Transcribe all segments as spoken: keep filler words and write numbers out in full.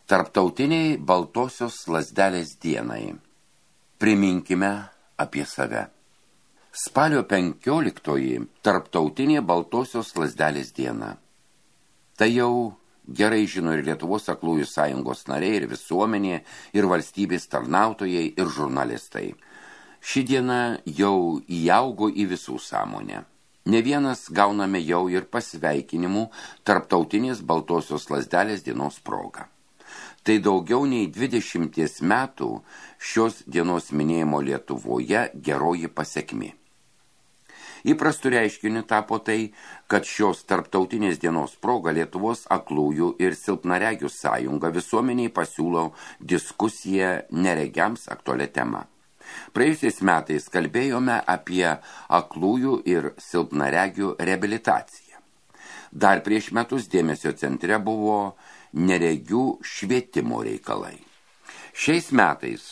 Tarptautiniai baltosios lazdelės dienai. Priminkime apie save. Spalio penkioliktoji tarptautinė baltosios lazdelės diena. Tai jau gerai žino ir Lietuvos aklųjų sąjungos nariai, ir visuomenė, ir valstybės tarnautojai, ir žurnalistai. Ši diena jau įaugo į visų sąmonę. Ne vienas gauname jau ir pasveikinimų tarptautinės baltosios lazdelės dienos proga. Tai daugiau nei dvidešimties metų šios dienos minėjimo Lietuvoje geroji pasekmė. Įprastu reiškiniu tapo tai, kad šios tarptautinės dienos proga Lietuvos aklųjų ir silpnaregių sąjunga visuomeniai pasiūlo diskusiją neregiams aktualią temą. Praėjusiais metais kalbėjome apie aklųjų ir silpnaregių reabilitaciją. Dar prieš metus dėmesio centre buvo neregių švietimo reikalai. Šiais metais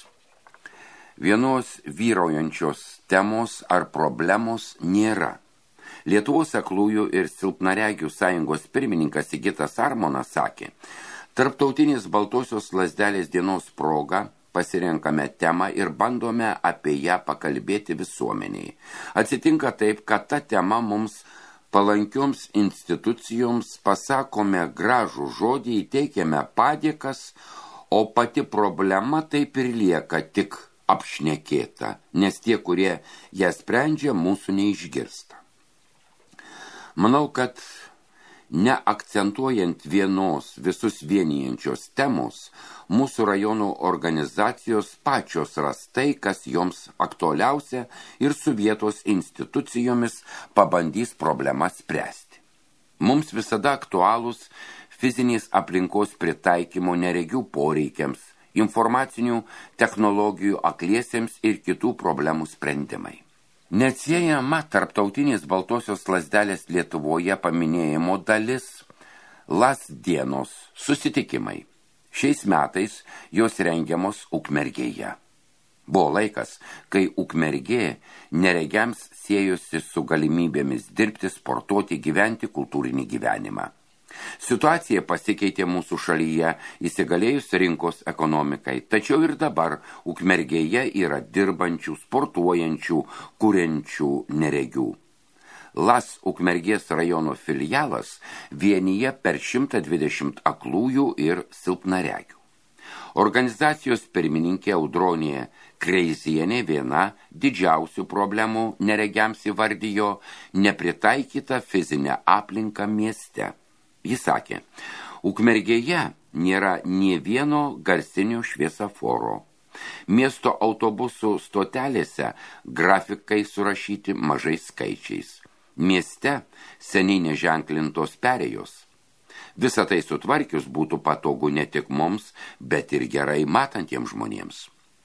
vienos vyraujančios temos ar problemos nėra. Lietuvos aklųjų ir silpnaregių sąjungos pirmininkas Sigitas Armonas sakė, tarptautinės baltosios lazdelės dienos proga pasirenkame temą ir bandome apie ją pakalbėti visuomeniai. Atsitinka taip, kad ta tema mums palankioms institucijoms pasakome gražų žodį, įteikiame padėkas, o pati problema taip ir lieka tik apšnekėta, nes tie, kurie ją sprendžia, mūsų neišgirsta. Manau, kad neakcentuojant vienos visus vienijančios temos, mūsų rajonų organizacijos pačios ras tai, kas joms aktualiausia ir su vietos institucijomis pabandys problemas spręsti. Mums visada aktualūs fizinės aplinkos pritaikymo neregių poreikiams, informacinių technologijų akliesiems ir kitų problemų sprendimai. Neatsiejama tarptautinės baltosios lazdelės Lietuvoje paminėjimo dalis Lazdienos susitikimai. Šiais metais jos rengiamos Ukmergėje. Buvo laikas, kai Ukmergė neregiams siejosi su galimybėmis dirbti, sportuoti, gyventi kultūrinį gyvenimą. Situacija pasikeitė mūsų šalyje įsigalėjus rinkos ekonomikai, tačiau ir dabar Ukmergėje yra dirbančių, sportuojančių, kuriančių neregių. Las Ukmergės rajono filialas vienyje per šimtą dvidešimt aklųjų ir silpnaregių. Organizacijos pirmininkė Audronė Kreizienė viena didžiausių problemų neregiams įvardijo nepritaikytą fizinę aplinką mieste. Jis sakė, Ukmergėje nėra nė vieno garsinio šviesaforo. Miesto autobusų stotelėse grafikai surašyti mažais skaičiais. Mieste seniai neženklintos perėjos. Visą tai sutvarkius būtų patogu ne tik mums, bet ir gerai matantiems žmonėms.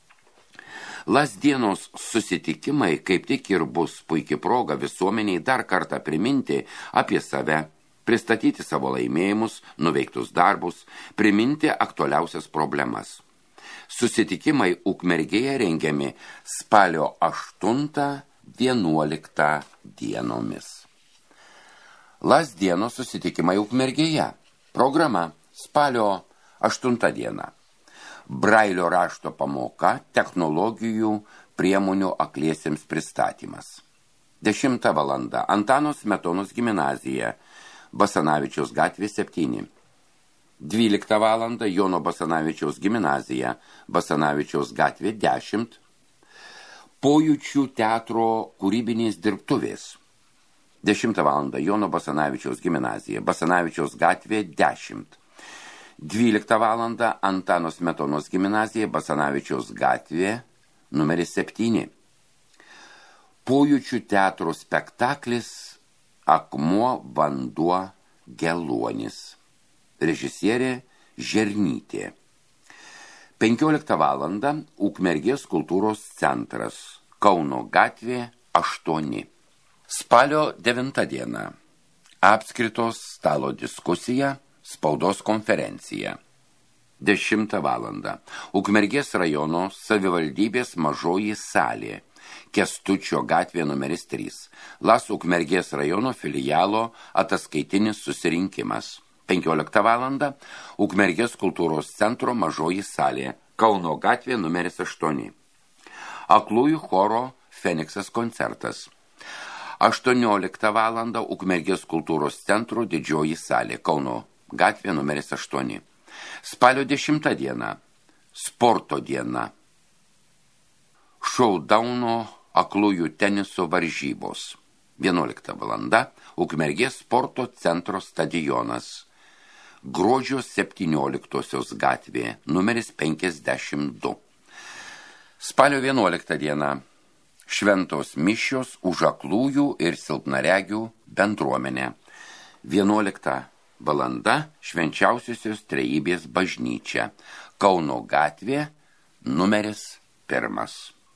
Lazdienos susitikimai kaip tik ir bus puikia proga visuomeniai dar kartą priminti apie save, pristatyti savo laimėjimus, nuveiktus darbus, priminti aktualiausias problemas. Susitikimai Ukmergėje rengiami spalio aštuntą vienuoliktą dienomis. Lazdienos susitikimai Ukmergėje. Programa spalio aštuntą diena. Brailio rašto pamoka, technologijų priemonių akliesiems pristatymas. dešimtą valandą Antano Smetonos gimnazija, Basanavičiaus gatvė septyni. dvyliktą valandą Jono Basanavičiaus gimnazija, Basanavičiaus gatvė dešimt. Pojūčių teatro kūrybinės dirbtuvės. dešimtą valandą Jono Basanavičiaus gimnazija, Basanavičiaus gatvė dešimt. dvyliktą valandą Antano Smetonos gimnazija, Basanavičiaus gatvė numeris septyni. Pojūčių teatro spektaklis Akmuo, vanduo, geluonis. Režisierė Žernytė. penkioliktą valandą Ukmergės kultūros centras, Kauno gatvė aštuoni. Spalio devintą diena. Apskritos stalo diskusija, spaudos konferencija. dešimtą valandą. Ukmergės rajono savivaldybės mažoji salė. Kęstučio gatvė numeris trys. Las Ukmergės rajono filialo ataskaitinis susirinkimas. penkioliktą valandą Ukmergės kultūros centro mažoji salė, Kauno gatvė numeris aštuoni. Aklųjų choro Feniksas koncertas. aštuonioliktą valandą Ukmergės kultūros centro didžioji salė, Kauno gatvė numeris aštuoni. Spalio dešimtą dieną, sporto diena. Šaudauno aklųjų teniso varžybos. vienuolikta valanda, Ukmergės sporto centro stadionas. Gruodžio septynioliktosios gatvė, numeris penkiasdešimt du. Spalio vienuoliktą dieną, šventos mišios už aklųjų ir silpnaregių bendruomenę. vienuolikta valanda, švenčiausiosios trejybės bažnyčia, Kauno gatvė, numeris pirmas.